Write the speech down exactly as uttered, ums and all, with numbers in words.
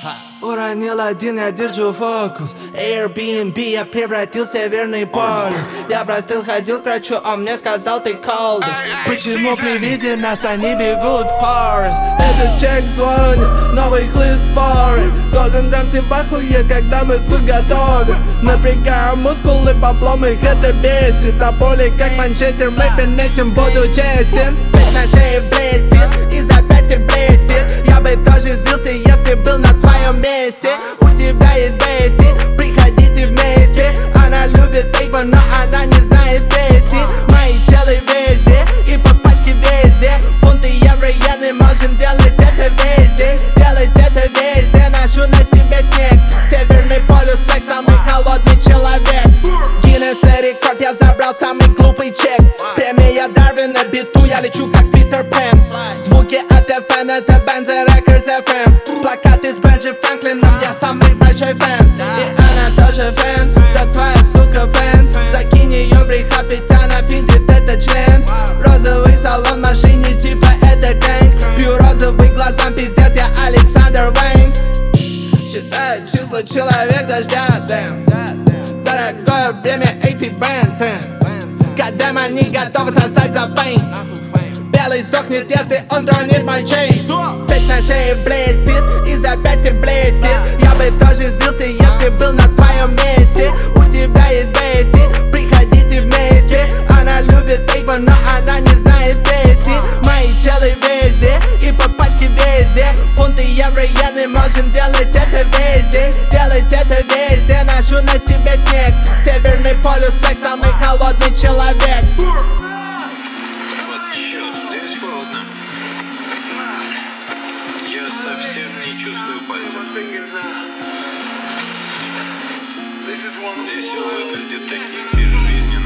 Уронил один, я держу фокус. Airbnb, я превратил Северный полюс. Я простыл, ходил к врачу, он мне сказал, ты coldest. Почему при виде нас они бегут в Forest? Этот чек звонит, новый хлыст foreign. Golden Ramsey в ахуе, когда мы тут готовим. Напрягаем мускулы, баблом их это бесит. На поле, как Манчестер, мы перенесем, буду честен. Цепь на шее блестит, и запястье блестит. Я бы тоже сдился, если был на твоем месте. У тебя есть бести, приходите вместе. Она любит эйба, но она не знает песни. Мои челы везде, и по пачке везде. Фунты, евро, иены, можем делать это везде. Делать это везде, ношу на себе снег. Северный полюс, свек, самый холодный человек. Гиннесса рекорд, я забрал самый глупый чек. Премия Дарвина, биту, я лечу как Питер Пен. Звуки от эф эн, это Benzo Records эф эм. Плакаты с Бенджи Франклином, я самый большой фэн. И она тоже фэн, да твоя сука фэн. Закинь ее в рехаб, ведь она видит этот член. Розовый салон в машине, типа это танк. Пью розовый глазам, пиздец, я Александр Вейн. Считаю числа, человек дождя, дэм. Дорогое время, эй пи Бентон. Годам они готовы сосать за фейм. Белый сдохнет, если он тронет мой чейн. Цепь на шее блестит, и запястье блестит. Я бы тоже сдился, если был на твоем месте. У тебя есть бести, приходите вместе. Она любит эйба, но она не знает песни. Мои челы везде, и по пачке везде. Фунты, евро, иены, можем делать это везде. Делать это везде, ношу на себе снег. Северный полюс, свек, самый холодный человек. Я совсем не чувствую пальцев. Здесь все выглядит таким безжизненным.